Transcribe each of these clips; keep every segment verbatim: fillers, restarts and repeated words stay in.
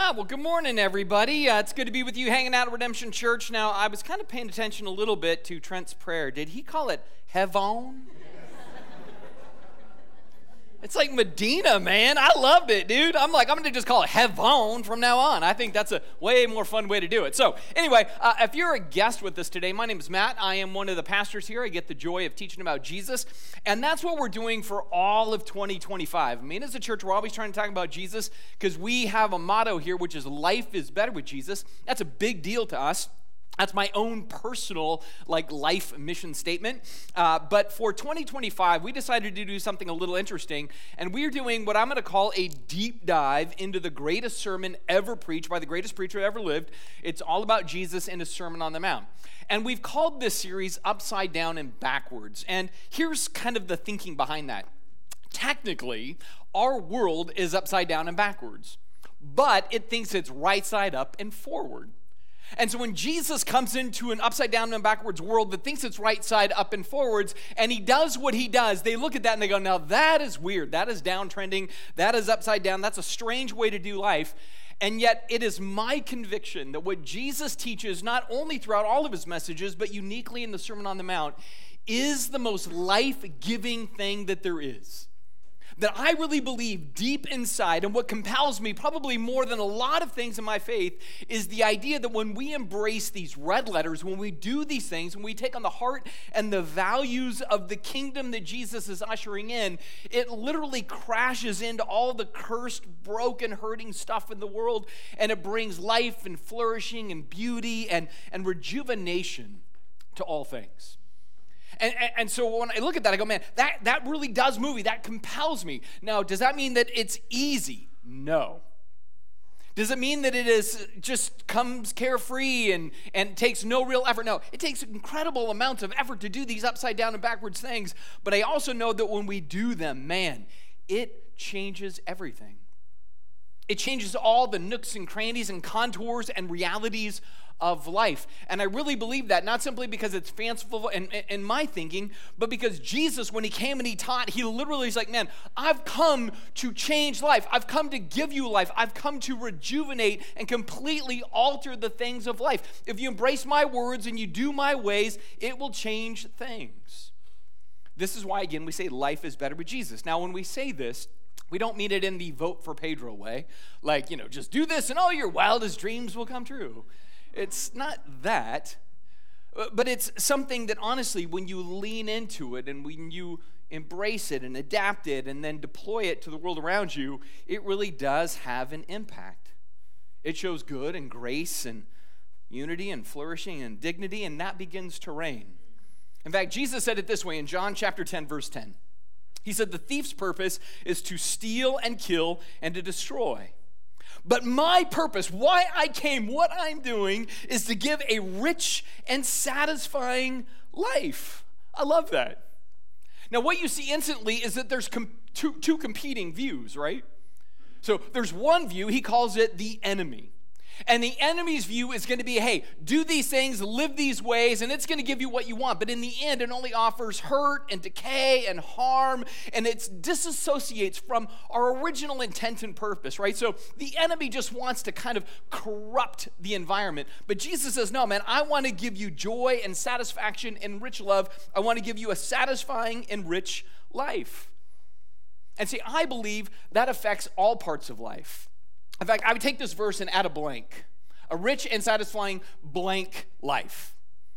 Ah, well, good morning, everybody. Uh, it's good to be with you hanging out at Redemption Church. Now, I was kind of paying attention a little bit to Trent's prayer. Did he call it heaven? It's like Medina, man. I loved it, dude. I'm like, I'm going to just call it heaven from now on. I think that's a way more fun way to do it. So anyway, uh, if you're a guest with us today, my name is Matt. I am one of the pastors here. I get the joy of teaching about Jesus. And that's what we're doing for all of twenty twenty-five. I mean, as a church, we're always trying to talk about Jesus because we have a motto here, which is life is better with Jesus. That's a big deal to us. That's my own personal, like, life mission statement. Uh, but for twenty twenty-five, we decided to do something a little interesting, and we're doing what I'm going to call a deep dive into the greatest sermon ever preached by the greatest preacher ever lived. It's all about Jesus and his Sermon on the Mount. And we've called this series Upside Down and Backwards. And here's kind of the thinking behind that. Technically, our world is upside down and backwards, but it thinks it's right side up and forward. And so when Jesus comes into an upside down and backwards world that thinks it's right side up and forwards, and he does what he does, they look at that and they go, now that is weird. That is downtrending. That is upside down. That's a strange way to do life. And yet it is my conviction that what Jesus teaches, not only throughout all of his messages, but uniquely in the Sermon on the Mount, is the most life-giving thing that there is. That I really believe deep inside, and what compels me probably more than a lot of things in my faith, is the idea that when we embrace these red letters, when we do these things, when we take on the heart and the values of the kingdom that Jesus is ushering in, it literally crashes into all the cursed, broken, hurting stuff in the world, and it brings life and flourishing and beauty and, and rejuvenation to all things. And, and, and so when I look at that, I go, man, that, that really does move me. That compels me. Now, does that mean that it's easy? No. Does it mean that it is just comes carefree and, and takes no real effort? No. It takes incredible amounts of effort to do these upside down and backwards things. But I also know that when we do them, man, it changes everything. It changes all the nooks and crannies and contours and realities of life. And I really believe that, not simply because it's fanciful in, in my thinking, but because Jesus, when he came and he taught, he literally is like, man, I've come to change life. I've come to give you life. I've come to rejuvenate and completely alter the things of life. If you embrace my words and you do my ways, it will change things. This is why, again, we say life is better with Jesus. Now, when we say this, we don't mean it in the vote for Pedro way, like, you know, just do this and all your wildest dreams will come true. It's not that, but it's something that honestly, when you lean into it and when you embrace it and adapt it and then deploy it to the world around you, it really does have an impact. It shows good and grace and unity and flourishing and dignity, and that begins to reign. In fact, Jesus said it this way in John chapter ten, verse ten. He said, the thief's purpose is to steal and kill and to destroy. But my purpose, why I came, what I'm doing, is to give a rich and satisfying life. I love that. Now, what you see instantly is that there's com- two, two competing views, right? So there's one view, he calls it the enemy. And the enemy's view is going to be, hey, do these things, live these ways, and it's going to give you what you want. But in the end, it only offers hurt and decay and harm, and it disassociates from our original intent and purpose, right? So the enemy just wants to kind of corrupt the environment. But Jesus says, no, man, I want to give you joy and satisfaction and rich love. I want to give you a satisfying and rich life. And see, I believe that affects all parts of life. In fact, I would take this verse and add a blank. A rich and satisfying blank life.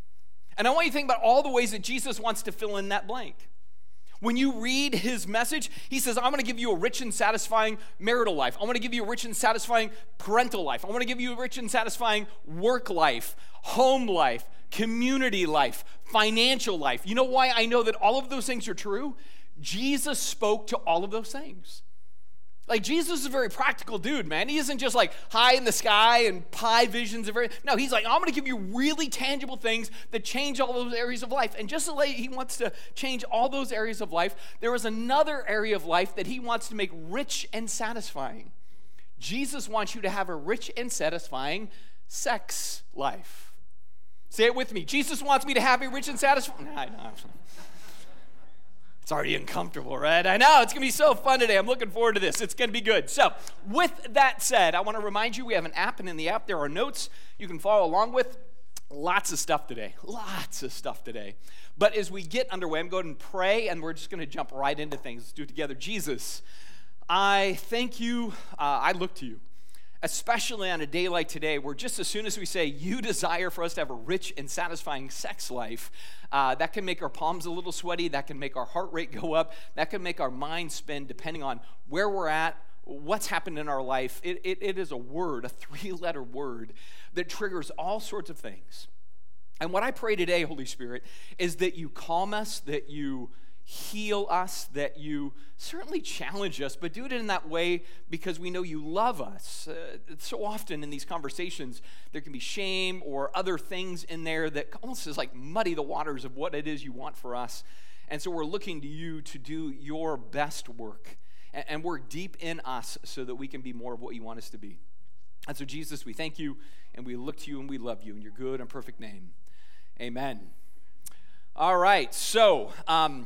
And I want you to think about all the ways that Jesus wants to fill in that blank. When you read his message, he says, I'm going to give you a rich and satisfying marital life. I want to give you a rich and satisfying parental life. I want to give you a rich and satisfying work life, home life, community life, financial life. You know why I know that all of those things are true? Jesus spoke to all of those things. Like, Jesus is a very practical dude, man. He isn't just like high in the sky and pie visions. Of everything. No, he's like, I'm going to give you really tangible things that change all those areas of life. And just as he wants to change all those areas of life, there is another area of life that he wants to make rich and satisfying. Jesus wants you to have a rich and satisfying sex life. Say it with me. Jesus wants me to have a rich and satisfying... No, no. It's already uncomfortable, right? I know, it's going to be so fun today. I'm looking forward to this. It's going to be good. So, with that said, I want to remind you we have an app, and in the app there are notes you can follow along with. Lots of stuff today. Lots of stuff today. But as we get underway, I'm going to pray, and we're just going to jump right into things. Let's do it together. Jesus, I thank you. Uh, I look to you, especially on a day like today, where just as soon as we say you desire for us to have a rich and satisfying sex life, uh, that can make our palms a little sweaty, that can make our heart rate go up, that can make our mind spin depending on where we're at, what's happened in our life. It, it, it is a word, a three-letter word that triggers all sorts of things. And what I pray today, Holy Spirit, is that you calm us, that you heal us, that you certainly challenge us, but do it in that way because we know you love us. Uh, so often in these conversations, there can be shame or other things in there that almost is like muddy the waters of what it is you want for us. And so we're looking to you to do your best work and, and work deep in us so that we can be more of what you want us to be. And so, Jesus, we thank you, and we look to you, and we love you in your good and perfect name. Amen. All right, so um,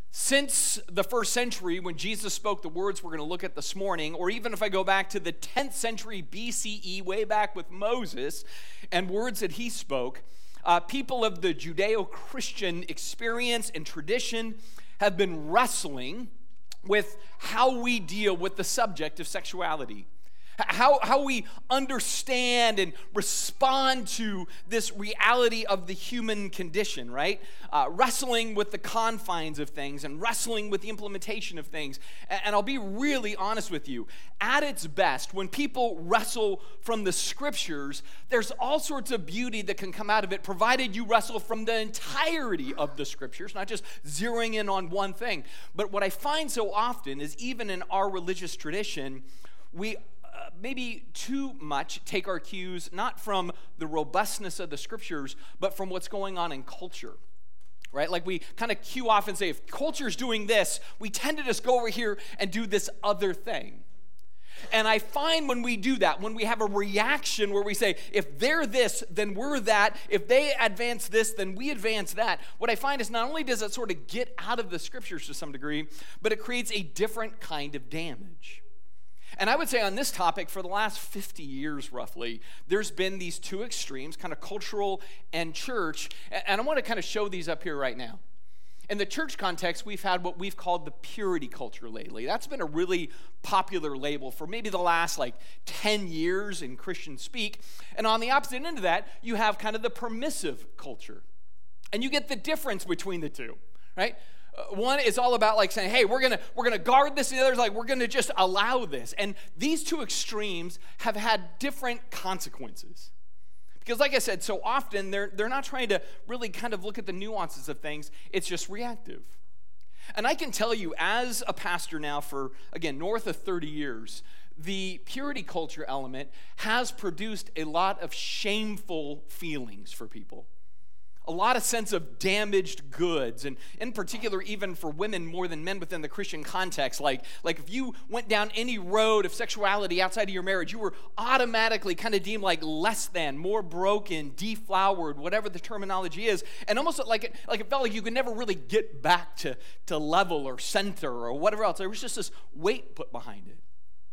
since the first century, when Jesus spoke the words we're going to look at this morning, or even if I go back to the tenth century B C E, way back with Moses, and words that he spoke, uh, people of the Judeo-Christian experience and tradition have been wrestling with how we deal with the subject of sexuality. How, how we understand and respond to this reality of the human condition, right? Uh, wrestling with the confines of things and wrestling with the implementation of things. And, and I'll be really honest with you. At its best, when people wrestle from the scriptures, there's all sorts of beauty that can come out of it, provided you wrestle from the entirety of the scriptures, not just zeroing in on one thing. But what I find so often is even in our religious tradition, we Uh, maybe too much take our cues not from the robustness of the scriptures, but from what's going on in culture, right? Like we kind of cue off and say, if culture's doing this, we tend to just go over here and do this other thing. And I find when we do that, when we have a reaction where we say, if they're this, then we're that. If they advance this, then we advance that. What I find is not only does it sort of get out of the scriptures to some degree, but it creates a different kind of damage. And I would say on this topic, for the last fifty years roughly, there's been these two extremes, kind of cultural and church, and I want to kind of show these up here right now. In the church context, we've had what we've called the purity culture lately. That's been a really popular label for maybe the last like ten years in Christian speak. And on the opposite end of that, you have kind of the permissive culture. And you get the difference between the two, right? Uh, one is all about like saying, hey, we're gonna we're gonna guard this, and the other is like we're gonna just allow this. And these two extremes have had different consequences. Because like I said, so often they're they're not trying to really kind of look at the nuances of things, it's just reactive. And I can tell you, as a pastor now for, again, north of thirty years, the purity culture element has produced a lot of shameful feelings for people. A lot of sense of damaged goods, and in particular, even for women more than men within the Christian context. Like, like if you went down any road of sexuality outside of your marriage, you were automatically kind of deemed like less than, more broken, deflowered, whatever the terminology is, and almost like it, like it felt like you could never really get back to, to level or center or whatever else. There was just this weight put behind it.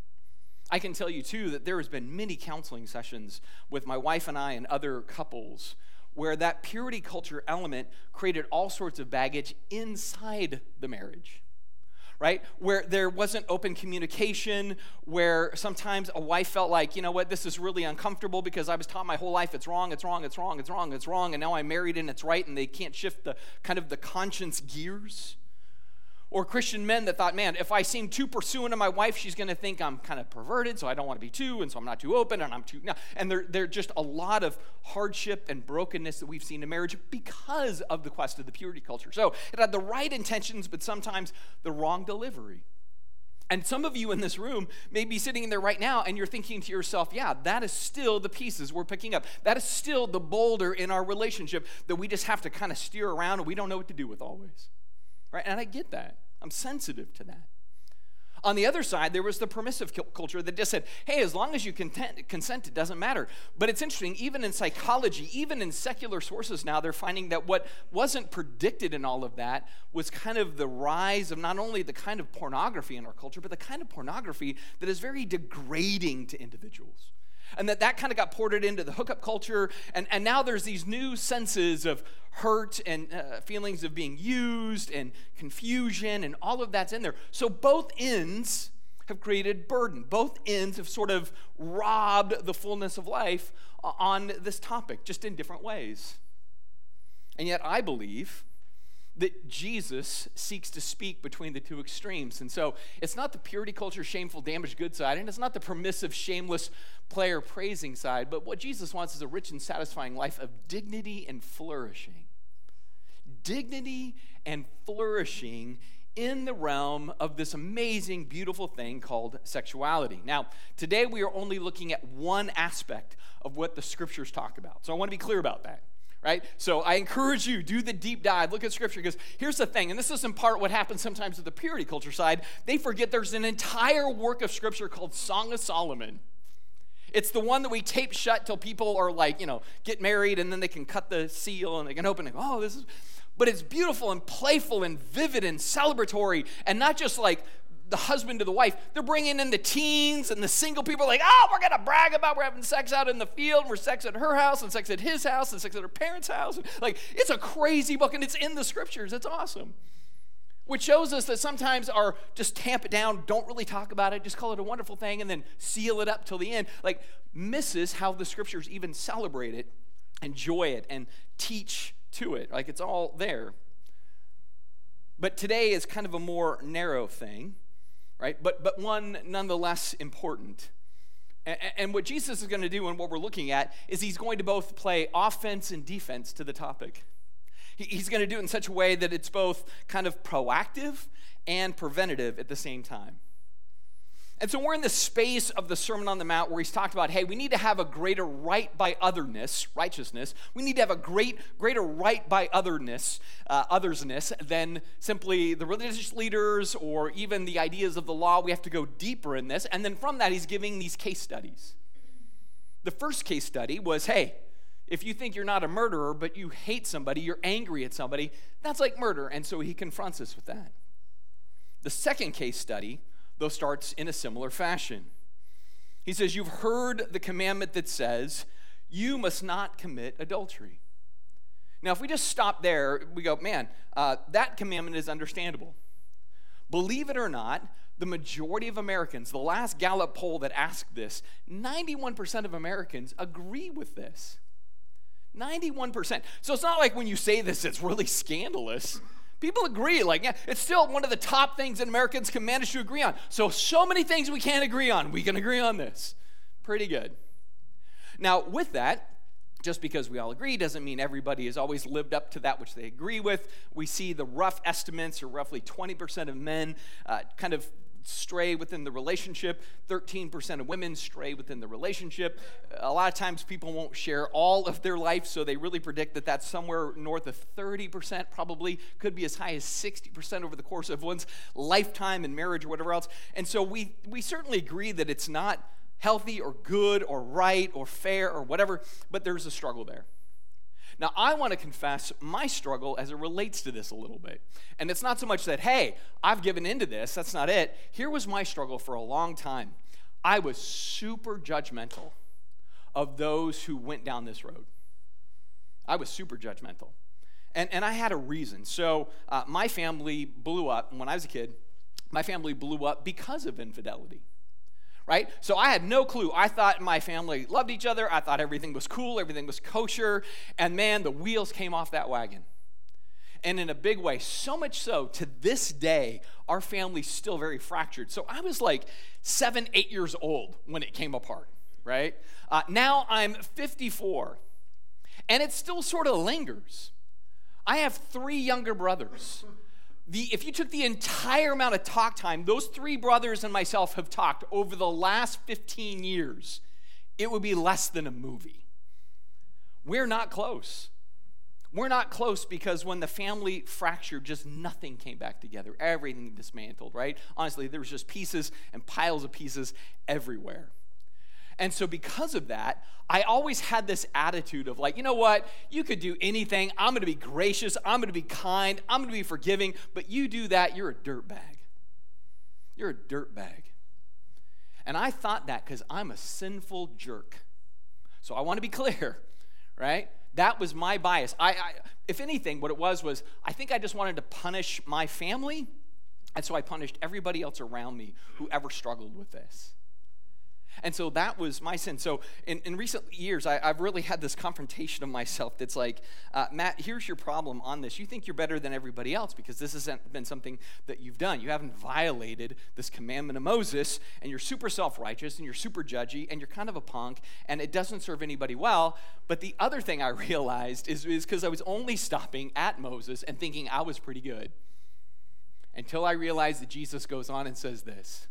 I can tell you, too, that there has been many counseling sessions with my wife and I and other couples where that purity culture element created all sorts of baggage inside the marriage, right? Where there wasn't open communication, where sometimes a wife felt like, you know what, this is really uncomfortable because I was taught my whole life it's wrong, it's wrong, it's wrong, it's wrong, it's wrong, and now I'm married and it's right, and they can't shift the kind of the conscience gears. Or Christian men that thought, man, if I seem too pursuant of my wife, she's going to think I'm kind of perverted, so I don't want to be too, and so I'm not too open, and I'm too... No. And there, there are just a lot of hardship and brokenness that we've seen in marriage because of the quest of the purity culture. So it had the right intentions, but sometimes the wrong delivery. And some of you in this room may be sitting in there right now, and you're thinking to yourself, yeah, that is still the pieces we're picking up. That is still the boulder in our relationship that we just have to kind of steer around, and we don't know what to do with always. Right? And I get that. I'm sensitive to that. On the other side, there was the permissive culture that just said, hey, as long as you content, consent, it doesn't matter. But it's interesting, even in psychology, even in secular sources now, they're finding that what wasn't predicted in all of that was kind of the rise of not only the kind of pornography in our culture, but the kind of pornography that is very degrading to individuals. And that that kind of got ported into the hookup culture, and, and now there's these new senses of hurt and uh, feelings of being used and confusion, and all of that's in there. So both ends have created burden. Both ends have sort of robbed the fullness of life on this topic, just in different ways. And yet I believe that Jesus seeks to speak between the two extremes. And so it's not the purity culture, shameful, damaged goods side, and it's not the permissive, shameless, player praising side, but what Jesus wants is a rich and satisfying life of dignity and flourishing. Dignity and flourishing in the realm of this amazing, beautiful thing called sexuality. Now, today we are only looking at one aspect of what the scriptures talk about. So I want to be clear about that. Right? So I encourage you, do the deep dive, look at scripture, because here's the thing, and this is in part what happens sometimes with the purity culture side. They forget there's an entire work of scripture called Song of Solomon. It's the one that we tape shut till people are like, you know, get married, and then they can cut the seal and they can open it. Oh, this is, but it's beautiful and playful and vivid and celebratory, and not just like the husband to the wife. They're bringing in the teens and the single people, like, oh, we're going to brag about we're having sex out in the field, and we're sex at her house, and sex at his house, and sex at her parents' house. Like, it's a crazy book, and it's in the scriptures. It's awesome. Which shows us that sometimes our just tamp it down, don't really talk about it, just call it a wonderful thing, and then seal it up till the end, like, misses how the scriptures even celebrate it, enjoy it, and teach to it. Like, it's all there. But today is kind of a more narrow thing. Right? But but one nonetheless important. And, and what Jesus is going to do and what we're looking at is he's going to both play offense and defense to the topic. He, he's going to do it in such a way that it's both kind of proactive and preventative at the same time. And so we're in the space of the Sermon on the Mount where he's talked about, hey, we need to have a greater right by otherness, righteousness. We need to have a great, greater right by otherness, uh, othersness than simply the religious leaders or even the ideas of the law. We have to go deeper in this. And then from that, he's giving these case studies. The first case study was, hey, if you think you're not a murderer, but you hate somebody, you're angry at somebody, that's like murder. And so he confronts us with that. The second case study, though, starts in a similar fashion. He says, you've heard the commandment that says, you must not commit adultery. Now, if we just stop there, we go, man, uh, that commandment is understandable. Believe it or not, the majority of Americans, the last Gallup poll that asked this, ninety-one percent of Americans agree with this. ninety-one percent. So it's not like when you say this, it's really scandalous. People agree, like, yeah, it's still one of the top things that Americans can manage to agree on. So, so many things we can't agree on. We can agree on this. Pretty good. Now, with that, just because we all agree doesn't mean everybody has always lived up to that which they agree with. We see the rough estimates are roughly twenty percent of men uh, kind of stray within the relationship. thirteen percent of women stray within the relationship. A lot of times people won't share all of their life, so they really predict that that's somewhere north of thirty percent, probably could be as high as sixty percent over the course of one's lifetime in marriage or whatever else. And so we we certainly agree that it's not healthy or good or right or fair or whatever, but there's a struggle there. Now, I want to confess my struggle as it relates to this a little bit. And it's not so much that, hey, I've given into this. That's not it. Here was my struggle for a long time. I was super judgmental of those who went down this road. I was super judgmental. And, and I had a reason. So uh, my family blew up. When I was a kid, my family blew up because of infidelity. Right? So I had no clue. I thought my family loved each other. I thought everything was cool. Everything was kosher. And man, the wheels came off that wagon. And in a big way, so much so, to this day, our family's still very fractured. So I was like seven, eight years old when it came apart, right? Uh, now I'm fifty-four, and it still sort of lingers. I have three younger brothers. The, if you took the entire amount of talk time those three brothers and myself have talked over the last fifteen years, it would be less than a movie. We're not close. We're not close because when the family fractured, just nothing came back together. Everything dismantled, right? Honestly, there was just pieces and piles of pieces everywhere. And so because of that, I always had this attitude of like, you know what? You could do anything. I'm going to be gracious. I'm going to be kind. I'm going to be forgiving. But you do that, you're a dirtbag. You're a dirtbag. And I thought that because I'm a sinful jerk. So I want to be clear, right? That was my bias. I, I, if anything, what it was was I think I just wanted to punish my family, and so I punished everybody else around me who ever struggled with this. And so that was my sin. So in, in recent years, I, I've really had this confrontation of myself that's like, uh, Matt, here's your problem on this. You think you're better than everybody else because this hasn't been something that you've done. You haven't violated this commandment of Moses, and you're super self-righteous, and you're super judgy, and you're kind of a punk, and it doesn't serve anybody well. But the other thing I realized is because I was only stopping at Moses and thinking I was pretty good until I realized that Jesus goes on and says this,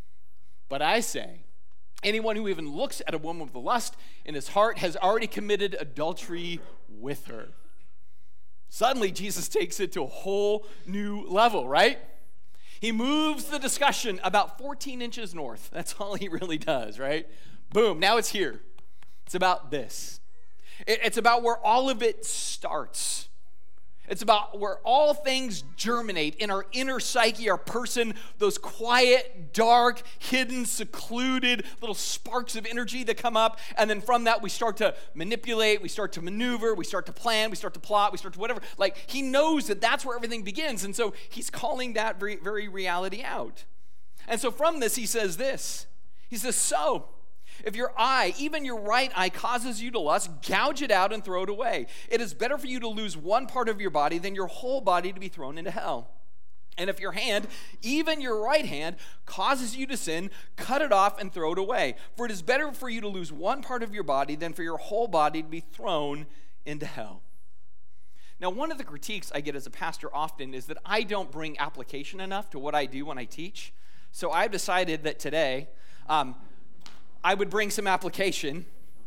but I say, anyone who even looks at a woman with lust in his heart has already committed adultery with her. Suddenly, Jesus takes it to a whole new level, right? He moves the discussion about fourteen inches north. That's all he really does, right? Boom, now it's here. It's about this. It's about where all of it starts. It's about where all things germinate in our inner psyche, our person, those quiet, dark, hidden, secluded little sparks of energy that come up. And then from that, we start to manipulate, we start to maneuver, we start to plan, we start to plot, we start to whatever. Like, he knows that that's where everything begins. And so he's calling that very, very reality out. And so from this, he says this. He says, so if your eye, even your right eye, causes you to lust, gouge it out and throw it away. It is better for you to lose one part of your body than your whole body to be thrown into hell. And if your hand, even your right hand, causes you to sin, cut it off and throw it away. For it is better for you to lose one part of your body than for your whole body to be thrown into hell. Now, one of the critiques I get as a pastor often is that I don't bring application enough to what I do when I teach. So I've decided that today, um, I would bring some application.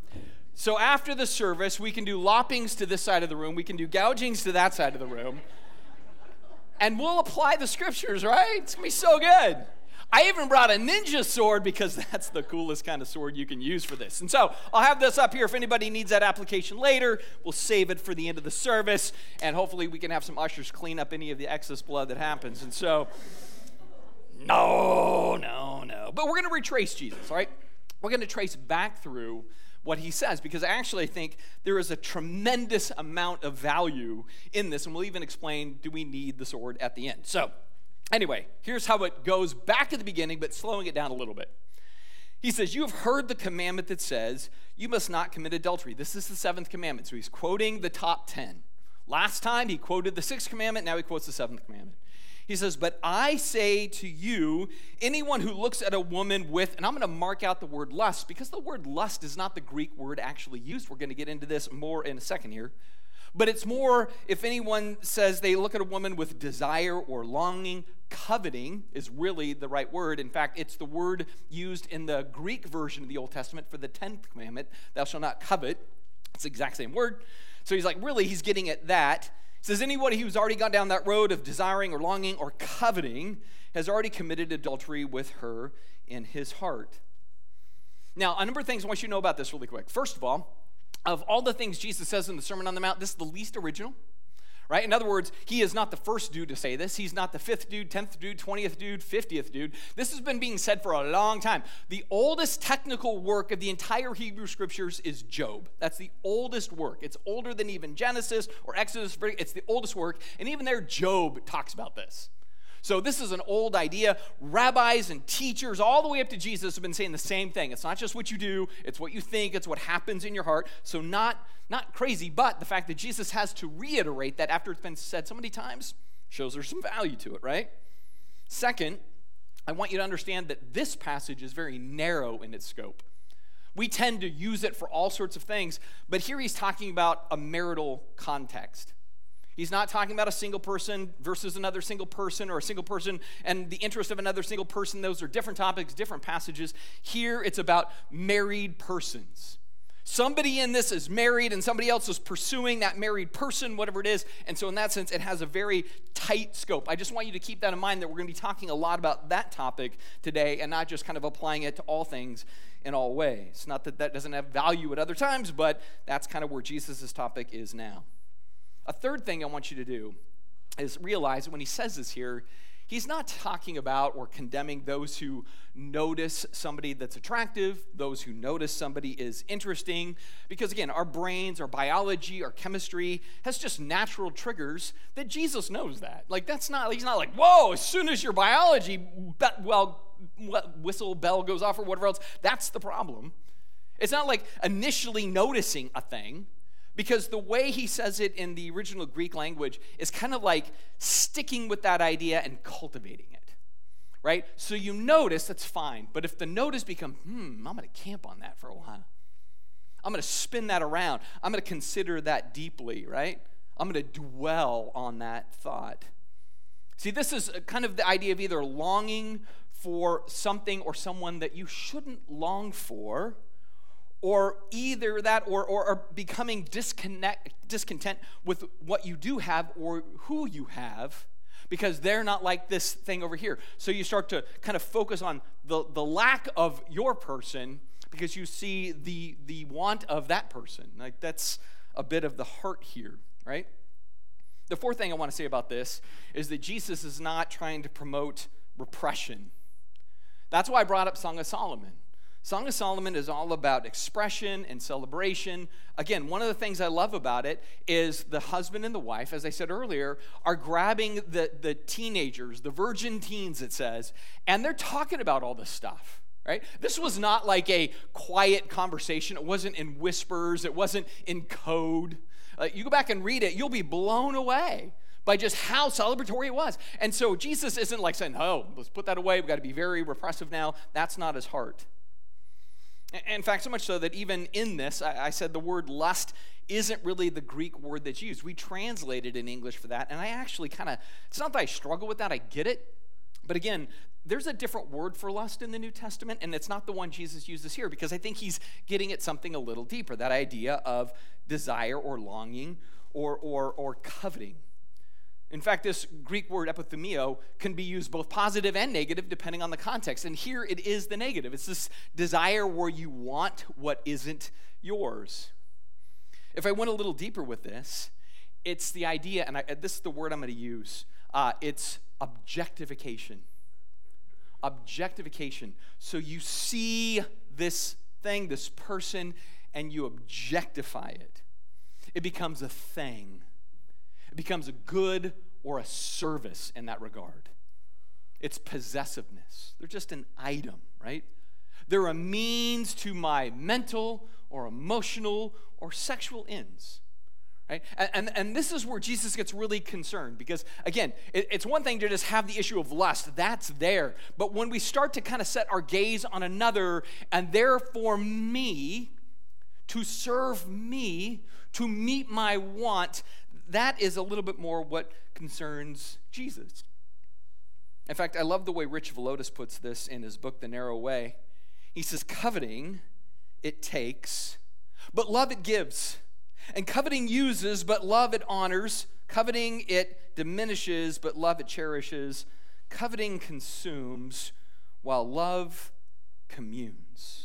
So after the service, we can do loppings to this side of the room. We can do gougings to that side of the room. And we'll apply the scriptures, right? It's going to be so good. I even brought a ninja sword because that's the coolest kind of sword you can use for this. And so I'll have this up here. If anybody needs that application later, we'll save it for the end of the service. And hopefully we can have some ushers clean up any of the excess blood that happens. And so, no, no, no. But we're going to retrace Jesus, all right? We're going to trace back through what he says, because I actually think there is a tremendous amount of value in this, and we'll even explain, do we need the sword at the end? So, anyway, here's how it goes back to the beginning, but slowing it down a little bit. He says, you have heard the commandment that says, you must not commit adultery. This is the seventh commandment, so he's quoting the top ten. Last time, he quoted the sixth commandment, now he quotes the seventh commandment. He says, but I say to you, anyone who looks at a woman with, and I'm going to mark out the word lust, because the word lust is not the Greek word actually used. We're going to get into this more in a second here. But it's more, if anyone says they look at a woman with desire or longing, coveting is really the right word. In fact, it's the word used in the Greek version of the Old Testament for the tenth commandment, thou shalt not covet. It's the exact same word. So he's like, really, he's getting at that. It says anybody who's already gone down that road of desiring or longing or coveting has already committed adultery with her in his heart. Now, a number of things I want you to know about this really quick. First of all, of all the things Jesus says in the Sermon on the Mount, this is the least original, right? In other words, he is not the first dude to say this. He's not the fifth dude, tenth dude, twentieth dude, fiftieth dude. This has been being said for a long time. The oldest technical work of the entire Hebrew Scriptures is Job. That's the oldest work. It's older than even Genesis or Exodus. It's the oldest work. And even there, Job talks about this. So this is an old idea. Rabbis and teachers all the way up to Jesus have been saying the same thing. It's not just what you do, it's what you think, it's what happens in your heart. So not, not crazy, but the fact that Jesus has to reiterate that after it's been said so many times shows there's some value to it, right? Second, I want you to understand that this passage is very narrow in its scope. We tend to use it for all sorts of things, but here he's talking about a marital context. He's not talking about a single person versus another single person, or a single person and the interest of another single person. Those are different topics, different passages. Here it's about married persons. Somebody in this is married and somebody else is pursuing that married person, whatever it is. And so in that sense, it has a very tight scope. I just want you to keep that in mind, that we're going to be talking a lot about that topic today and not just kind of applying it to all things in all ways. Not that that doesn't have value at other times, but that's kind of where Jesus' topic is now. A third thing I want you to do is realize when he says this here, he's not talking about or condemning those who notice somebody that's attractive, those who notice somebody is interesting, because again, our brains, our biology, our chemistry has just natural triggers that Jesus knows that. Like that's not, he's not like, whoa, as soon as your biology, well, whistle, bell goes off or whatever else, that's the problem. It's not like initially noticing a thing. Because the way he says it in the original Greek language is kind of like sticking with that idea and cultivating it, right? So you notice, that's fine. But if the notice becomes, hmm, I'm going to camp on that for a while. I'm going to spin that around. I'm going to consider that deeply, right? I'm going to dwell on that thought. See, this is kind of the idea of either longing for something or someone that you shouldn't long for, or either that or, or, or becoming disconnect, discontent with what you do have or who you have because they're not like this thing over here. So you start to kind of focus on the, the lack of your person because you see the, the want of that person. Like that's a bit of the heart here, right? The fourth thing I want to say about this is that Jesus is not trying to promote repression. That's why I brought up Song of Solomon. Song of Solomon is all about expression and celebration. Again, one of the things I love about it is the husband and the wife, as I said earlier, are grabbing the, the teenagers, the virgin teens, it says, and they're talking about all this stuff, right? This was not like a quiet conversation. It wasn't in whispers. It wasn't in code. Uh, you go back and read it, you'll be blown away by just how celebratory it was. And so Jesus isn't like saying, oh, let's put that away. We've got to be very repressive now. That's not his heart. In fact, so much so that even in this, I, I said the word lust isn't really the Greek word that's used. We translate it in English for that, and I actually kind of, it's not that I struggle with that, I get it. But again, there's a different word for lust in the New Testament, and it's not the one Jesus uses here, because I think he's getting at something a little deeper, that idea of desire or longing or, or, or coveting. In fact, this Greek word epithumio can be used both positive and negative depending on the context. And here it is the negative. It's this desire where you want what isn't yours. If I went a little deeper with this, it's the idea, and I, this is the word I'm going to use, uh, it's objectification. Objectification. So you see this thing, this person, and you objectify it. It becomes a thing. It becomes a good or a service in that regard. It's possessiveness. They're just an item, right? They're a means to my mental or emotional or sexual ends, right? And, and, and this is where Jesus gets really concerned because, again, it, it's one thing to just have the issue of lust. That's there. But when we start to kind of set our gaze on another and therefore me, to serve me, to meet my want, that is a little bit more what concerns Jesus. In fact, I love the way Rich Villodas puts this in his book, The Narrow Way. He says, coveting, it takes, but love it gives. And coveting uses, but love it honors. Coveting, it diminishes, but love it cherishes. Coveting consumes, while love communes.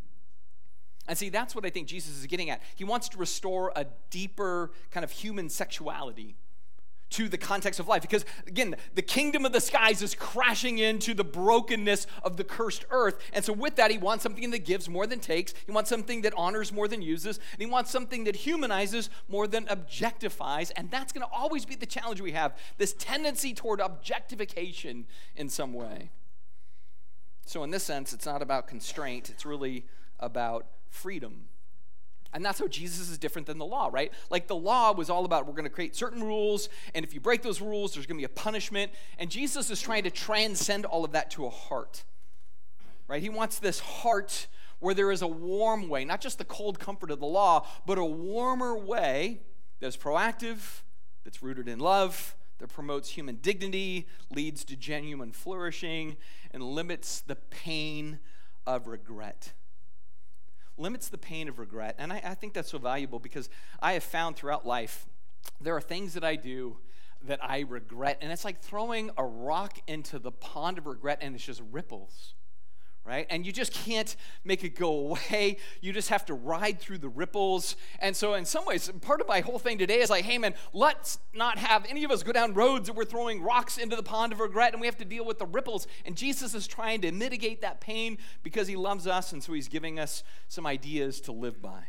And see, that's what I think Jesus is getting at. He wants to restore a deeper kind of human sexuality to the context of life. Because, again, the kingdom of the skies is crashing into the brokenness of the cursed earth. And so with that, he wants something that gives more than takes. He wants something that honors more than uses. And he wants something that humanizes more than objectifies. And that's going to always be the challenge we have, this tendency toward objectification in some way. So in this sense, it's not about constraint. It's really about freedom. And that's how Jesus is different than the law, right? Like the law was all about we're going to create certain rules, and if you break those rules, there's going to be a punishment. And Jesus is trying to transcend all of that to a heart, right? He wants this heart where there is a warm way, not just the cold comfort of the law, but a warmer way that's proactive, that's rooted in love, that promotes human dignity, leads to genuine flourishing, and limits the pain of regret. limits the pain of regret. And I, I think that's so valuable because I have found throughout life there are things that I do that I regret. And it's like throwing a rock into the pond of regret and it's just ripples, right? And you just can't make it go away. You just have to ride through the ripples. And so in some ways, part of my whole thing today is like, hey man, let's not have any of us go down roads that we're throwing rocks into the pond of regret and we have to deal with the ripples. And Jesus is trying to mitigate that pain because he loves us. And so he's giving us some ideas to live by.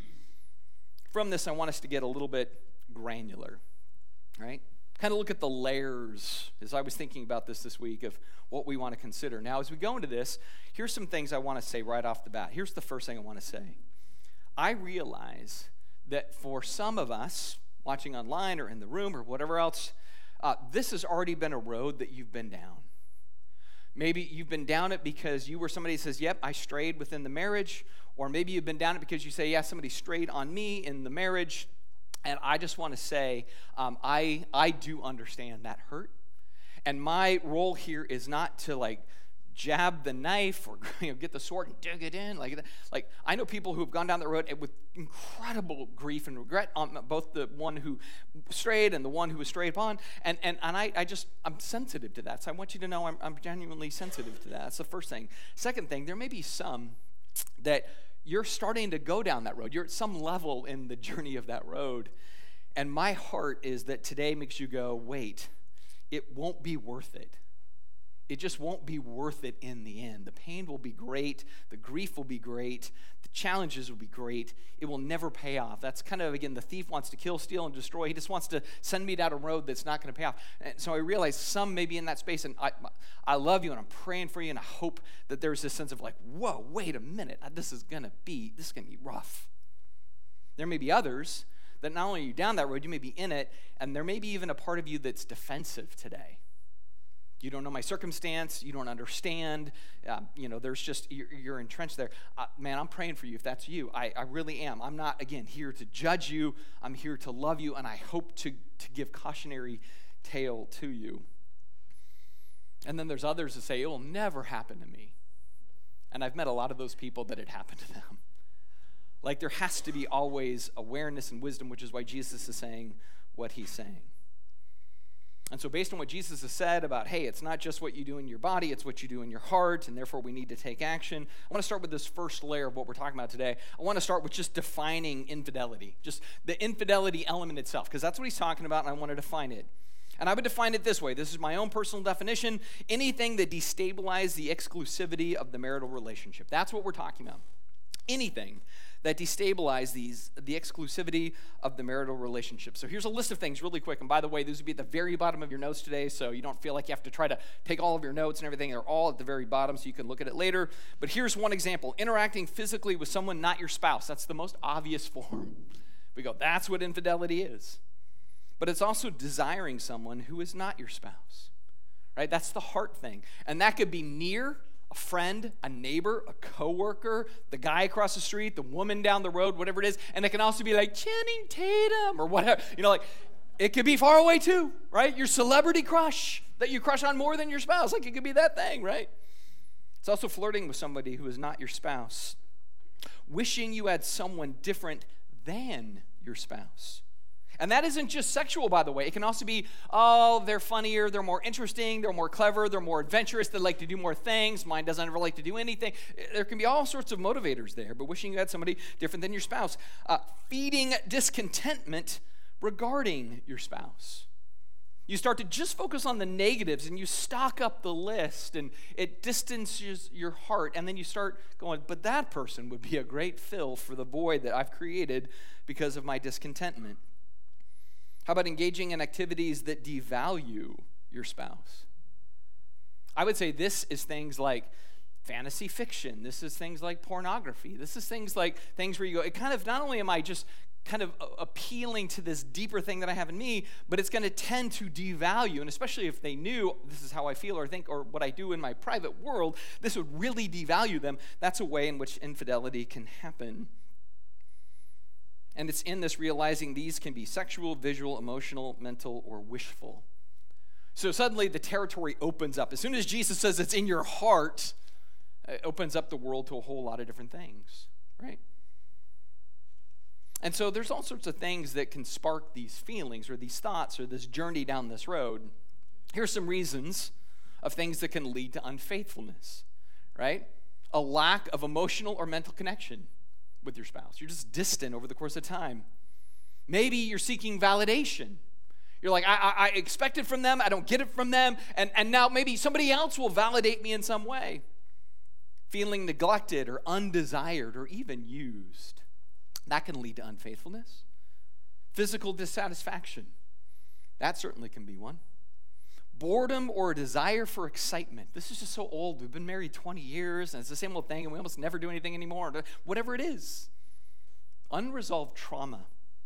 From this, I want us to get a little bit granular, right? Kind of look at the layers as I was thinking about this this week of what we want to consider. Now, as we go into this, here's some things I want to say right off the bat. Here's the first thing I want to say. I realize that for some of us, watching online or in the room or whatever else, uh, this has already been a road that you've been down. Maybe you've been down it because you were somebody who says, yep, I strayed within the marriage. Or maybe you've been down it because you say, yeah, somebody strayed on me in the marriage. And I just want to say, um, I I do understand that hurt. And my role here is not to like jab the knife or you know, get the sword and dig it in. Like, like I know people who have gone down the road with incredible grief and regret on both the one who strayed and the one who was strayed upon. And and, and I, I just, I'm sensitive to that. So I want you to know I'm, I'm genuinely sensitive to that. That's the first thing. Second thing, there may be some that you're starting to go down that road. You're at some level in the journey of that road. And my heart is that today makes you go, wait, it won't be worth it. It just won't be worth it in the end. The pain will be great. The grief will be great. The challenges will be great. It will never pay off. That's kind of, again, the thief wants to kill, steal, and destroy. He just wants to send me down a road that's not going to pay off. And so I realize some may be in that space, and I, I love you, and I'm praying for you, and I hope that there's this sense of like, whoa, wait a minute. This is going to be, this is going to be rough. There may be others that not only are you down that road, you may be in it, and there may be even a part of you that's defensive today. You don't know my circumstance. You don't understand. Uh, you know, there's just, you're, you're entrenched there. Uh, man, I'm praying for you if that's you. I, I really am. I'm not, again, here to judge you. I'm here to love you, and I hope to, to give cautionary tale to you. And then there's others that say, it will never happen to me. And I've met a lot of those people that it happened to them. Like there has to be always awareness and wisdom, which is why Jesus is saying what he's saying. And so based on what Jesus has said about, hey, it's not just what you do in your body, it's what you do in your heart, and therefore we need to take action. I want to start with this first layer of what we're talking about today. I want to start with just defining infidelity, just the infidelity element itself, because that's what he's talking about, and I want to define it. And I would define it this way. This is my own personal definition. Anything that destabilizes the exclusivity of the marital relationship. That's what we're talking about. Anything that destabilize these, the exclusivity of the marital relationship. So here's a list of things really quick. And by the way, these would be at the very bottom of your notes today, so you don't feel like you have to try to take all of your notes and everything. They're all at the very bottom, so you can look at it later. But here's one example. Interacting physically with someone not your spouse. That's the most obvious form. We go, that's what infidelity is. But it's also desiring someone who is not your spouse, right? That's the heart thing. And that could be near, a friend, a neighbor, a coworker, the guy across the street, the woman down the road, whatever it is. And it can also be like Channing Tatum or whatever. You know, like it could be far away too, right? Your celebrity crush that you crush on more than your spouse. Like it could be that thing, right? It's also flirting with somebody who is not your spouse. Wishing you had someone different than your spouse. And that isn't just sexual, by the way. It can also be, oh, they're funnier, they're more interesting, they're more clever, they're more adventurous, they like to do more things. Mine doesn't ever like to do anything. There can be all sorts of motivators there, but wishing you had somebody different than your spouse. Uh, feeding discontentment regarding your spouse. You start to just focus on the negatives and you stock up the list and it distances your heart. And then you start going, but that person would be a great fill for the void that I've created because of my discontentment. How about engaging in activities that devalue your spouse? I would say this is things like fantasy fiction. This is things like pornography. This is things like things where you go, it kind of, not only am I just kind of appealing to this deeper thing that I have in me, but it's going to tend to devalue, and especially if they knew this is how I feel or think or what I do in my private world, this would really devalue them. That's a way in which infidelity can happen. And it's in this realizing these can be sexual, visual, emotional, mental, or wishful. So suddenly the territory opens up. As soon as Jesus says it's in your heart, it opens up the world to a whole lot of different things, right? And so there's all sorts of things that can spark these feelings or these thoughts or this journey down this road. Here's some reasons of things that can lead to unfaithfulness, right? A lack of emotional or mental connection with your spouse. You're just distant over the course of time. Maybe you're seeking validation. You're like, I, I, I expect it from them, I don't get it from them, and, and now maybe somebody else will validate me in some way. Feeling neglected or undesired or even used. That can lead to unfaithfulness. Physical dissatisfaction. That certainly can be one. Boredom or a desire for excitement. This is just so old. We've been married twenty years, and it's the same old thing, and we almost never do anything anymore. Whatever it is. Unresolved trauma.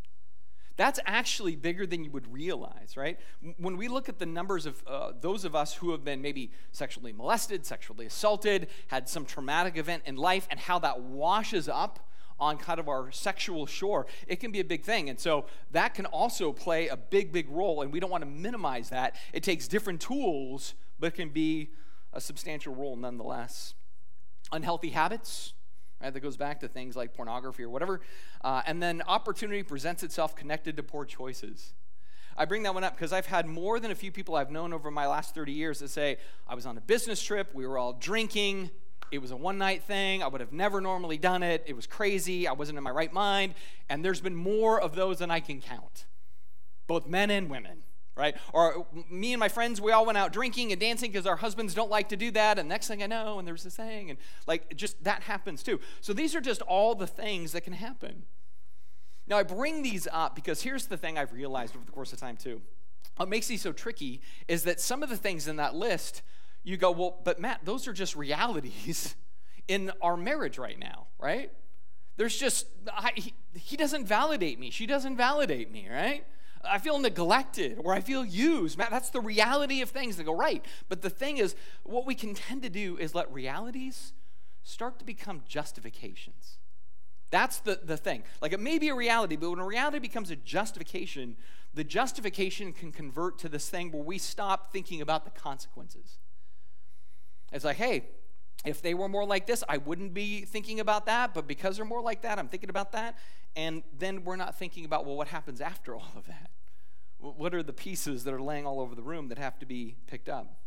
That's actually bigger than you would realize, right? When we look at the numbers of uh, those of us who have been maybe sexually molested, sexually assaulted, had some traumatic event in life, and how that washes up on kind of our sexual shore, it can be a big thing. And so that can also play a big, big role, and we don't want to minimize that. It takes different tools, but it can be a substantial role nonetheless. Unhealthy habits. Right, that goes back to things like pornography or whatever. Uh, and then opportunity presents itself connected to poor choices. I bring that one up because I've had more than a few people I've known over my last thirty years that say, I was on a business trip, we were all drinking, it was a one-night thing, I would have never normally done it, it was crazy, I wasn't in my right mind, and there's been more of those than I can count, both men and women. Right? Or me and my friends, we all went out drinking and dancing because our husbands don't like to do that. And next thing I know, and there's this thing, and like just that happens too. So these are just all the things that can happen. Now I bring these up because here's the thing I've realized over the course of time too. What makes these so tricky is that some of the things in that list, you go, well, but Matt, those are just realities in our marriage right now, right? There's just, I, he, he doesn't validate me. She doesn't validate me, right? I feel neglected or I feel used. Matt, that's the reality of things that go right. But the thing is, what we can tend to do is let realities start to become justifications. That's the, the thing. Like it may be a reality, but when a reality becomes a justification, the justification can convert to this thing where we stop thinking about the consequences. It's like, hey, if they were more like this, I wouldn't be thinking about that, but because they're more like that, I'm thinking about that. And then we're not thinking about, well, what happens after all of that? What are the pieces that are laying all over the room that have to be picked up?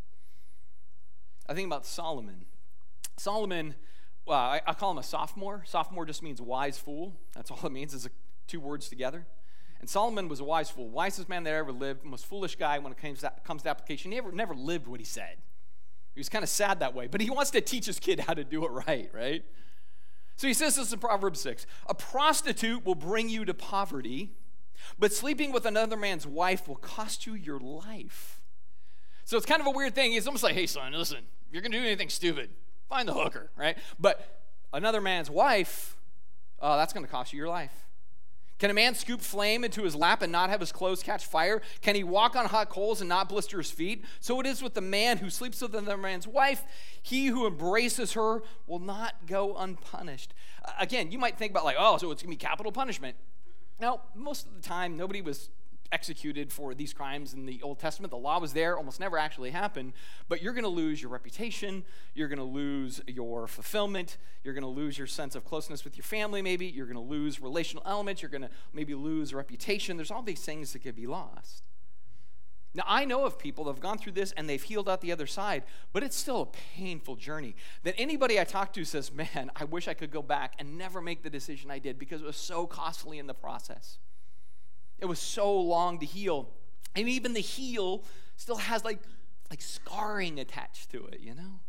I think about Solomon. Solomon, well, I, I call him a sophomore. Sophomore just means wise fool. That's all it means, is a, two words together. And Solomon was a wise fool, wisest man that ever lived, most foolish guy when it comes to, comes to application. He ever, never lived what he said. He was kind of sad that way, but he wants to teach his kid how to do it right, right? So he says this in Proverbs six. A prostitute will bring you to poverty, but sleeping with another man's wife will cost you your life. So it's kind of a weird thing. It's almost like, hey, son, listen, if you're going to do anything stupid, find the hooker, right? But another man's wife, uh, that's going to cost you your life. Can a man scoop flame into his lap and not have his clothes catch fire? Can he walk on hot coals and not blister his feet? So it is with the man who sleeps with another man's wife. He who embraces her will not go unpunished. Uh, again, you might think about like, oh, so it's going to be capital punishment. Now, most of the time, nobody was executed for these crimes in the Old Testament. The law was there, almost never actually happened, but you're going to lose your reputation, you're going to lose your fulfillment, you're going to lose your sense of closeness with your family maybe, you're going to lose relational elements, you're going to maybe lose reputation. There's all these things that could be lost. Now, I know of people that have gone through this and they've healed out the other side, but it's still a painful journey. That anybody I talk to says, man, I wish I could go back and never make the decision I did because it was so costly in the process. It was so long to heal. And even the heal still has like, like scarring attached to it, you know?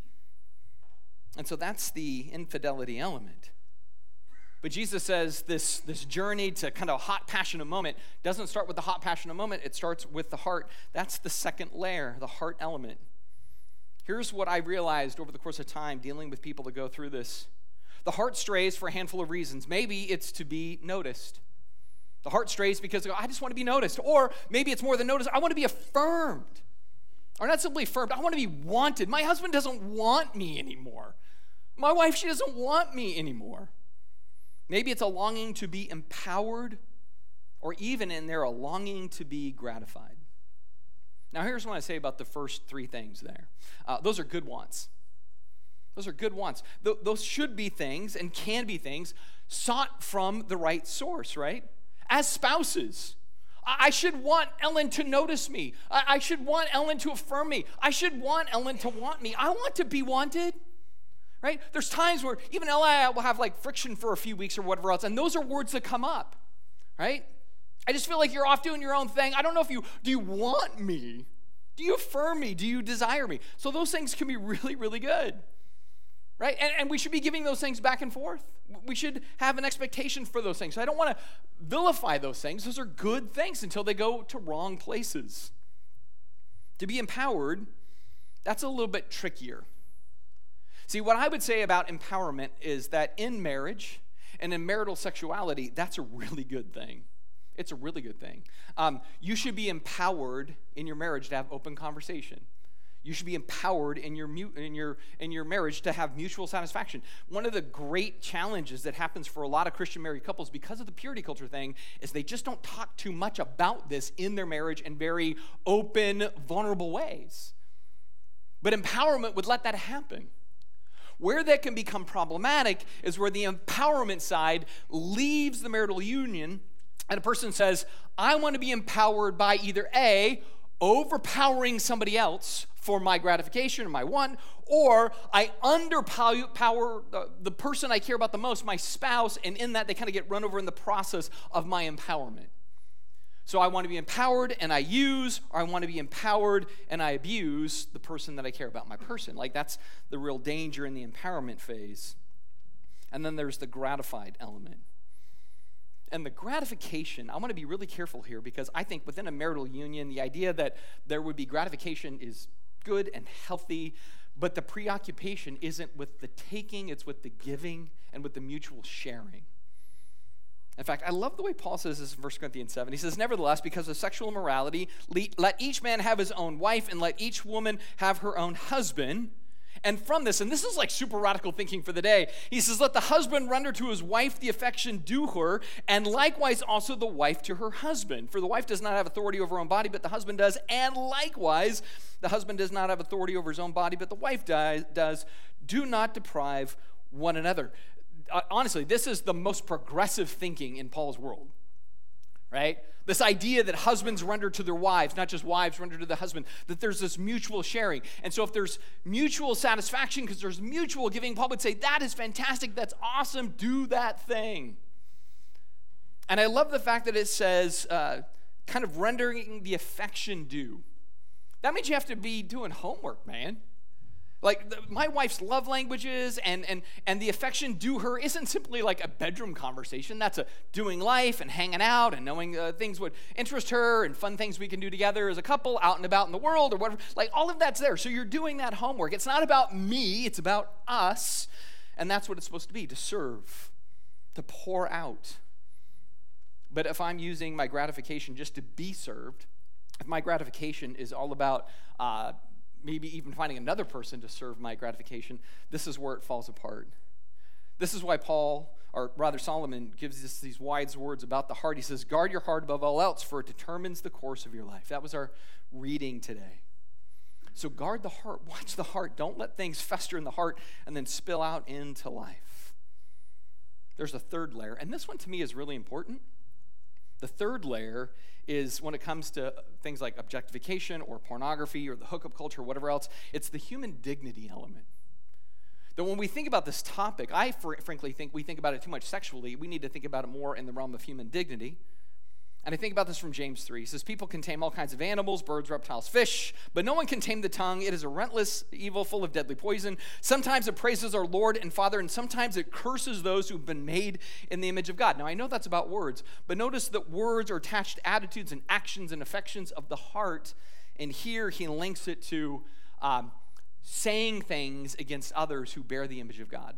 And so that's the infidelity element. But Jesus says this, this journey to kind of a hot, passionate moment doesn't start with the hot, passionate moment. It starts with the heart. That's the second layer, the heart element. Here's what I realized over the course of time dealing with people that go through this. The heart strays for a handful of reasons. Maybe it's to be noticed. The heart strays because I just want to be noticed. Or maybe it's more than noticed. I want to be affirmed. Or not simply affirmed. I want to be wanted. My husband doesn't want me anymore. My wife, she doesn't want me anymore. Maybe it's a longing to be empowered, or even in there, a longing to be gratified. Now, here's what I say about the first three things there. Uh, those are good wants. Those are good wants. Th- those should be things and can be things sought from the right source, right? As spouses, I, I should want Ellen to notice me. I-, I should want Ellen to affirm me. I should want Ellen to want me. I want to be wanted, right? There's times where even Ella and I will have like friction for a few weeks or whatever else, and those are words that come up, right? I just feel like you're off doing your own thing. I don't know if you, do you want me? Do you affirm me? Do you desire me? So those things can be really, really good, right? And, and we should be giving those things back and forth. We should have an expectation for those things. So I don't want to vilify those things. Those are good things until they go to wrong places. To be empowered, that's a little bit trickier. See, what I would say about empowerment is that in marriage and in marital sexuality, that's a really good thing. It's a really good thing. Um, you should be empowered in your marriage to have open conversation. You should be empowered in your mu- in your in your marriage to have mutual satisfaction. One of the great challenges that happens for a lot of Christian married couples because of the purity culture thing is they just don't talk too much about this in their marriage in very open, vulnerable ways. But empowerment would let that happen. Where that can become problematic is where the empowerment side leaves the marital union and a person says, I want to be empowered by either A, overpowering somebody else for my gratification or my want, or I underpower the, the person I care about the most, my spouse, and in that they kind of get run over in the process of my empowerment. So I want to be empowered and I use, or I want to be empowered and I abuse the person that I care about, my person. Like that's the real danger in the empowerment phase. And then there's the gratified element. And the gratification, I want to be really careful here because I think within a marital union, the idea that there would be gratification is good and healthy, but the preoccupation isn't with the taking, it's with the giving and with the mutual sharing. In fact, I love the way Paul says this in First Corinthians seven. He says, nevertheless, because of sexual immorality, let each man have his own wife and let each woman have her own husband. And from this, and this is like super radical thinking for the day, he says, let the husband render to his wife the affection due her, and likewise also the wife to her husband. For the wife does not have authority over her own body, but the husband does. And likewise, the husband does not have authority over his own body, but the wife does. Do not deprive one another. Uh, honestly, this is the most progressive thinking in Paul's world, right? This idea that husbands render to their wives, not just wives render to the husband, that there's this mutual sharing. And so if there's mutual satisfaction because there's mutual giving, Paul would say, that is fantastic, that's awesome, do that thing. And I love the fact that it says uh, kind of rendering the affection due. That means you have to be doing homework, man. Like the, my wife's love languages and, and, and the affection due her isn't simply like a bedroom conversation. That's a doing life and hanging out and knowing uh, things would interest her and fun things we can do together as a couple out and about in the world or whatever. Like all of that's there. So you're doing that homework. It's not about me. It's about us. And that's what it's supposed to be, to serve, to pour out. But if I'm using my gratification just to be served, if my gratification is all about uh, maybe even finding another person to serve my gratification, this is where it falls apart. This is why Paul, or rather Solomon, gives us these wise words about the heart. He says, guard your heart above all else, for it determines the course of your life. That was our reading today. So guard the heart, watch the heart. Don't let things fester in the heart and then spill out into life. There's a third layer, and this one to me is really important. The third layer is when it comes to things like objectification or pornography or the hookup culture or whatever else, it's the human dignity element. That when we think about this topic, I fr- frankly think we think about it too much sexually. We need to think about it more in the realm of human dignity. And I think about this from James three. He says, people can tame all kinds of animals, birds, reptiles, fish, but no one can tame the tongue. It is a relentless evil full of deadly poison. Sometimes it praises our Lord and Father, and sometimes it curses those who've been made in the image of God. Now, I know that's about words, but notice that words are attached to attitudes and actions and affections of the heart, and here he links it to um, saying things against others who bear the image of God.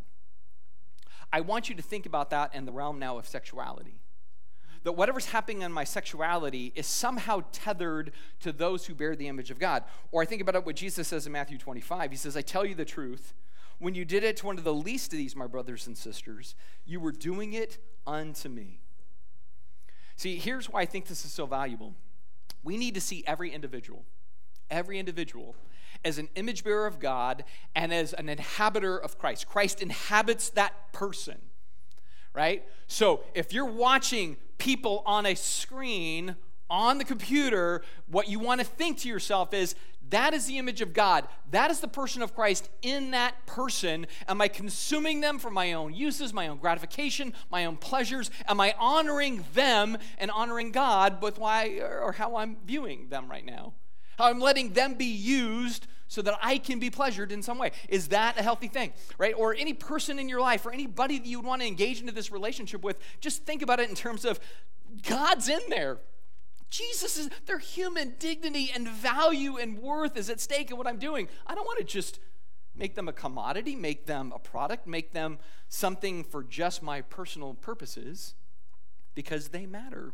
I want you to think about that in the realm now of sexuality. That whatever's happening in my sexuality is somehow tethered to those who bear the image of God. Or I think about it what Jesus says in Matthew twenty-five. He says, I tell you the truth, when you did it to one of the least of these, my brothers and sisters, you were doing it unto me. See, here's why I think this is so valuable. We need to see every individual, every individual, as an image bearer of God and as an inhabitor of Christ. Christ inhabits that person, right? So if you're watching people on a screen, on the computer, what you want to think to yourself is, that is the image of God. That is the person of Christ in that person. Am I consuming them for my own uses, my own gratification, my own pleasures? Am I honoring them and honoring God with why or how I'm viewing them right now? How I'm letting them be used so that I can be pleasured in some way. Is that a healthy thing, right? Or any person in your life or anybody that you would want to engage into this relationship with, just think about it in terms of God's in there. Jesus is, their human dignity and value and worth is at stake in what I'm doing. I don't want to just make them a commodity, make them a product, make them something for just my personal purposes, because they matter.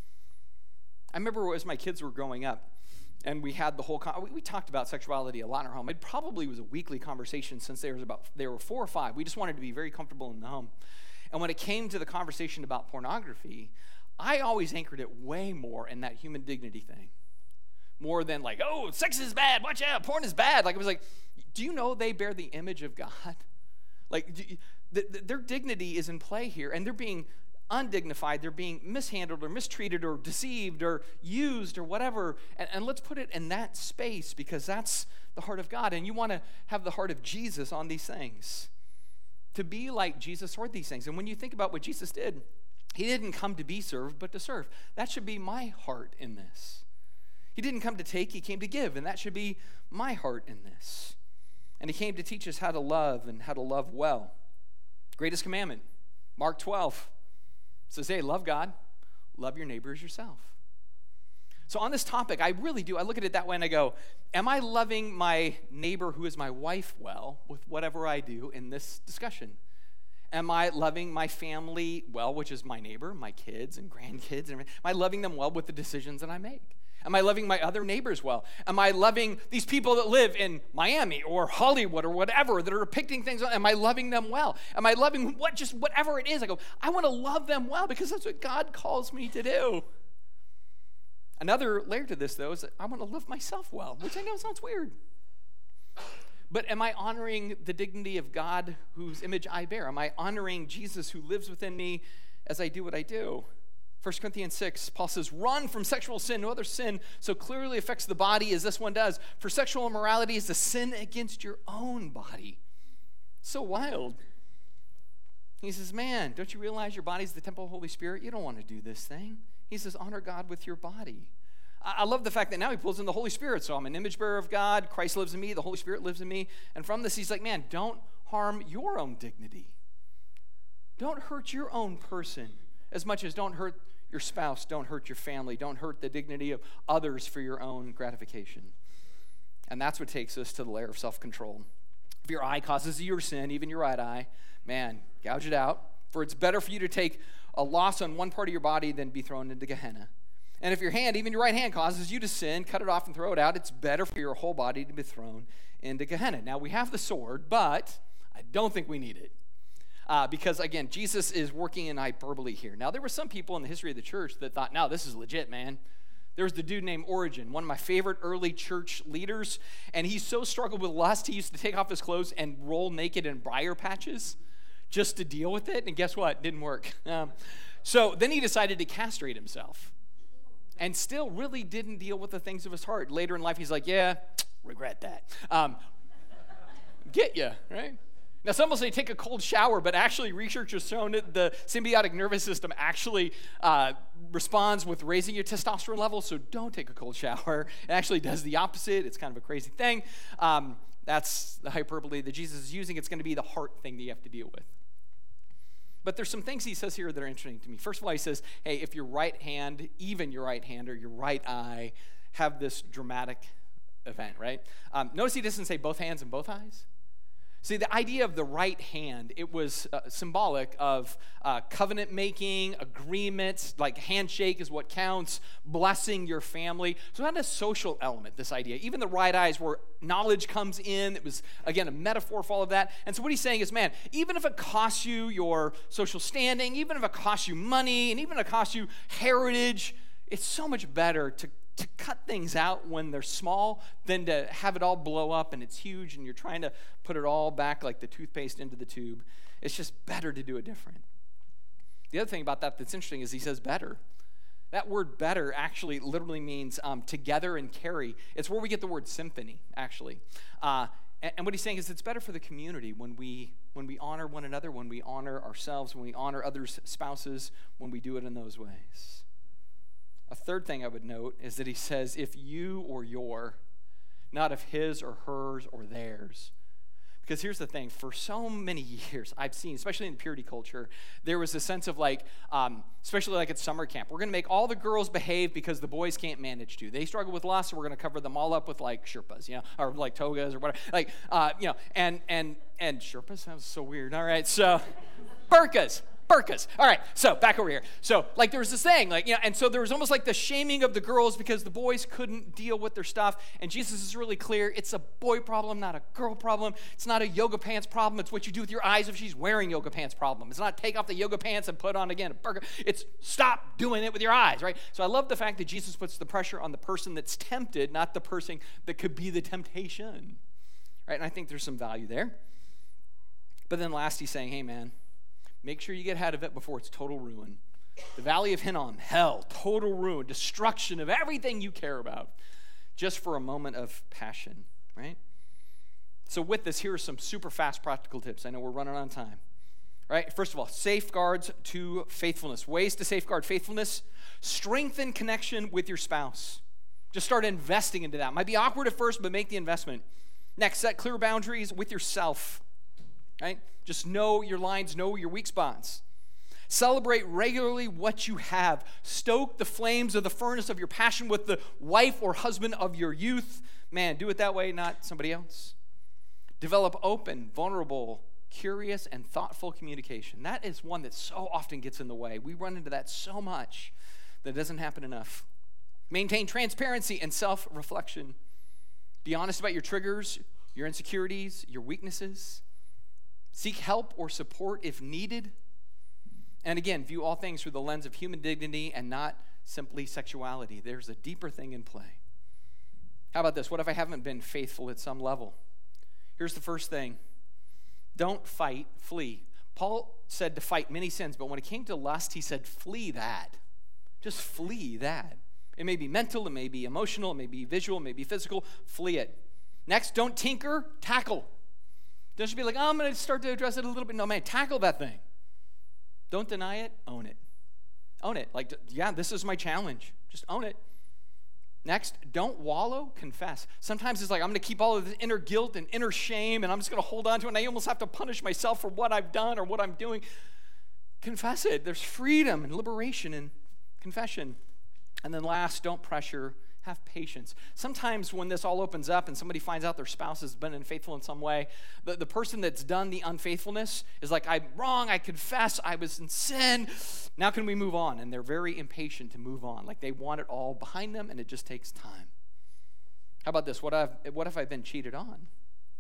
I remember as my kids were growing up, and we had the whole, con- we, we talked about sexuality a lot in our home. It probably was a weekly conversation since they, was about, they were four or five. We just wanted to be very comfortable in the home. And when it came to the conversation about pornography, I always anchored it way more in that human dignity thing. More than like, oh, sex is bad, watch out, porn is bad. Like, it was like, do you know they bear the image of God? Like, do you, the, the, their dignity is in play here, and they're being undignified, they're being mishandled or mistreated or deceived or used or whatever. And, and let's put it in that space, because that's the heart of God. And you want to have the heart of Jesus on these things. To be like Jesus toward these things. And when you think about what Jesus did, he didn't come to be served, but to serve. That should be my heart in this. He didn't come to take, he came to give, and that should be my heart in this. And he came to teach us how to love and how to love well. Greatest commandment, Mark twelve, says, hey, love God, love your neighbor as yourself. So on this topic, I really do, I look at it that way and I go, am I loving my neighbor who is my wife well with whatever I do in this discussion? Am I loving my family well, which is my neighbor, my kids and grandkids? Am I loving them well with the decisions that I make? Am I loving my other neighbors well? Am I loving these people that live in Miami or Hollywood or whatever that are depicting things? Am I loving them well? Am I loving what just whatever it is? I go, I want to love them well because that's what God calls me to do. Another layer to this, though, is that I want to love myself well, which I know sounds weird. But am I honoring the dignity of God whose image I bear? Am I honoring Jesus who lives within me as I do what I do? First Corinthians six, Paul says, run from sexual sin. No other sin so clearly affects the body as this one does. For sexual immorality is a sin against your own body. So wild. He says, man, don't you realize your body's the temple of the Holy Spirit? You don't want to do this thing. He says, honor God with your body. I love the fact that now he pulls in the Holy Spirit. So I'm an image bearer of God. Christ lives in me. The Holy Spirit lives in me. And from this, he's like, man, don't harm your own dignity. Don't hurt your own person as much as don't hurt your spouse. Don't hurt your family. Don't hurt the dignity of others for your own gratification. And that's what takes us to the layer of self-control. If your eye causes you to sin, even your right eye, man, gouge it out. For it's better for you to take a loss on one part of your body than be thrown into Gehenna. And if your hand, even your right hand, causes you to sin, cut it off and throw it out. It's better for your whole body to be thrown into Gehenna. Now, we have the sword, but I don't think we need it. Uh, because, again, Jesus is working in hyperbole here. Now, there were some people in the history of the church that thought, no, this is legit, man. There was the dude named Origen, one of my favorite early church leaders, and he so struggled with lust, he used to take off his clothes and roll naked in briar patches just to deal with it, and guess what? It didn't work. Um, so then he decided to castrate himself. And still really didn't deal with the things of his heart. Later in life, he's like, yeah, regret that. Um, get you, right? Now, some will say take a cold shower, but actually research has shown that the symbiotic nervous system actually uh, responds with raising your testosterone levels, so don't take a cold shower. It actually does the opposite. It's kind of a crazy thing. Um, that's the hyperbole that Jesus is using. It's going to be the heart thing that you have to deal with. But there's some things he says here that are interesting to me. First of all, he says, hey, if your right hand, even your right hand or your right eye, have this dramatic event, right? Um, notice he doesn't say both hands and both eyes. See, the idea of the right hand, it was uh, symbolic of uh, covenant making, agreements, like handshake is what counts, blessing your family. So it had a social element, this idea. Even the right eye is where knowledge comes in. It was, again, a metaphor for all of that. And so what he's saying is, man, even if it costs you your social standing, even if it costs you money, and even if it costs you heritage, it's so much better to to cut things out when they're small than to have it all blow up and it's huge and you're trying to put it all back like the toothpaste into the tube. It's just better to do it different. The other thing about that that's interesting is he says better. That word better actually literally means um, together and carry. It's where we get the word symphony, actually. Uh, and, and what he's saying is it's better for the community when we when we honor one another, when we honor ourselves, when we honor others' spouses, when we do it in those ways. A third thing I would note is that he says, if you or your, not of his or hers or theirs. Because here's the thing, for so many years I've seen, especially in purity culture, there was a sense of like, um, especially like at summer camp, we're going to make all the girls behave because the boys can't manage to. They struggle with lust, so we're going to cover them all up with like Sherpas, you know, or like togas or whatever. Like, uh, you know, and, and, and Sherpas, that was so weird. All right, so burkas. Burkas. All right, so back over here. So, like, there was this thing, like, you know, and so there was almost like the shaming of the girls because the boys couldn't deal with their stuff. And Jesus is really clear. It's a boy problem, not a girl problem. It's not a yoga pants problem. It's what you do with your eyes if she's wearing yoga pants problem. It's not take off the yoga pants and put on again a burqa. It's stop doing it with your eyes, right? So I love the fact that Jesus puts the pressure on the person that's tempted, not the person that could be the temptation, right? And I think there's some value there. But then last, he's saying, hey, man, make sure you get ahead of it before it's total ruin. The valley of Hinnom, hell, total ruin, destruction of everything you care about, just for a moment of passion, right? So with this, here are some super fast practical tips. I know we're running on time, right? First of all, safeguards to faithfulness. Ways to safeguard faithfulness. Strengthen connection with your spouse. Just start investing into that. Might be awkward at first, but make the investment. Next, set clear boundaries with yourself, right? Just know your lines, know your weak spots. Celebrate regularly what you have. Stoke the flames of the furnace of your passion with the wife or husband of your youth. Man, do it that way, not somebody else. Develop open, vulnerable, curious, and thoughtful communication. That is one that so often gets in the way. We run into that so much that it doesn't happen enough. Maintain transparency and self-reflection. Be honest about your triggers, your insecurities, your weaknesses. Seek help or support if needed. And again, view all things through the lens of human dignity and not simply sexuality. There's a deeper thing in play. How about this? What if I haven't been faithful at some level? Here's the first thing. Don't fight, flee. Paul said to fight many sins, but when it came to lust, he said flee that. Just flee that. It may be mental, it may be emotional, it may be visual, it may be physical. Flee it. Next, don't tinker, tackle. Don't just be like, oh, I'm going to start to address it a little bit. No, man, tackle that thing. Don't deny it, own it. Own it. Like, yeah, this is my challenge. Just own it. Next, don't wallow, confess. Sometimes it's like, I'm going to keep all of this inner guilt and inner shame, and I'm just going to hold on to it, and I almost have to punish myself for what I've done or what I'm doing. Confess it. There's freedom and liberation in confession. And then last, don't pressure. Have patience. Sometimes when this all opens up and somebody finds out their spouse has been unfaithful in some way, the, the person that's done the unfaithfulness is like, I'm wrong, I confess, I was in sin. Now can we move on? And they're very impatient to move on. Like they want it all behind them and it just takes time. How about this? What, I've, what if I've been cheated on?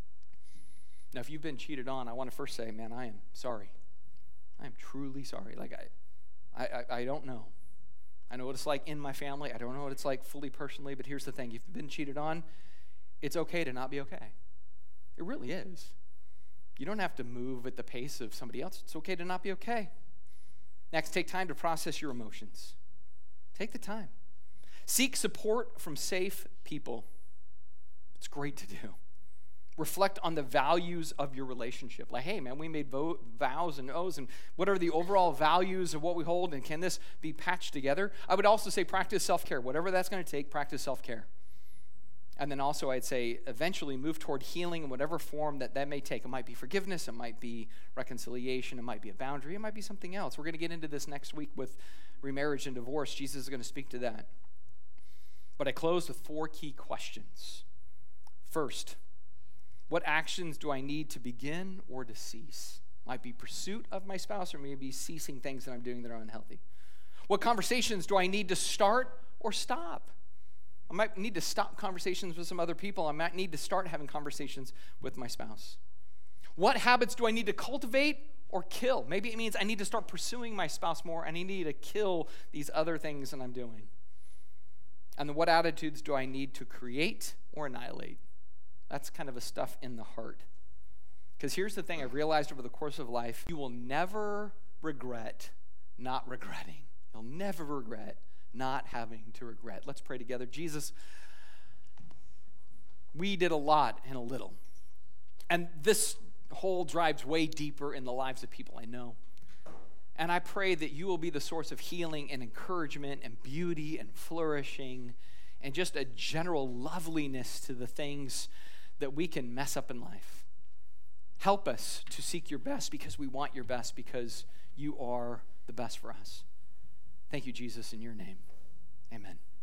Now, if you've been cheated on, I want to first say, man, I am sorry. I am truly sorry. Like I, I, I, I don't know. I know what it's like in my family. I don't know what it's like fully personally, but here's the thing. If you've been cheated on, it's okay to not be okay. It really is. You don't have to move at the pace of somebody else. It's okay to not be okay. Next, take time to process your emotions. Take the time. Seek support from safe people. It's great to do. Reflect on the values of your relationship. Like, hey, man, we made vo- vows and oaths, and what are the overall values of what we hold, and can this be patched together? I would also say practice self-care. Whatever that's going to take, practice self-care. And then also I'd say eventually move toward healing in whatever form that that may take. It might be forgiveness. It might be reconciliation. It might be a boundary. It might be something else. We're going to get into this next week with remarriage and divorce. Jesus is going to speak to that. But I close with four key questions. First, what actions do I need to begin or to cease? Might be pursuit of my spouse or maybe ceasing things that I'm doing that are unhealthy. What conversations do I need to start or stop? I might need to stop conversations with some other people. I might need to start having conversations with my spouse. What habits do I need to cultivate or kill? Maybe it means I need to start pursuing my spouse more and I need to kill these other things that I'm doing. And then what attitudes do I need to create or annihilate? That's kind of a stuff in the heart. Because here's the thing I've realized over the course of life, you will never regret not regretting. You'll never regret not having to regret. Let's pray together. Jesus, we did a lot and a little. And this hole drives way deeper in the lives of people I know. And I pray that you will be the source of healing and encouragement and beauty and flourishing and just a general loveliness to the things that we can mess up in life. Help us to seek your best because we want your best, because you are the best for us. Thank you, Jesus, in your name. Amen.